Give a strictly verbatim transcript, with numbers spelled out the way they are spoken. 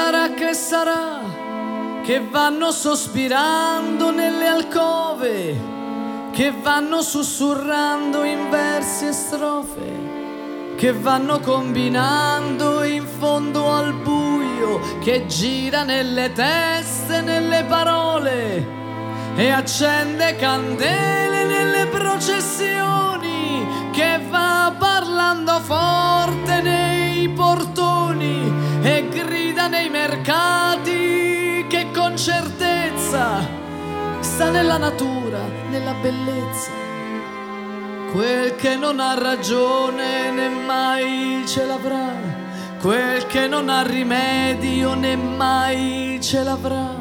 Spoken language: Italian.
sarà che sarà, che vanno sospirando nelle alcove, che vanno sussurrando in versi e strofe, che vanno combinando in fondo al buio, che gira nelle teste, nelle parole e accende candele nelle processioni, che va parlando forte nei portoni e grida nei mercati, che con certezza sta nella natura, nella bellezza. Quel che non ha ragione né mai ce l'avrà, quel che non ha rimedio né mai ce l'avrà.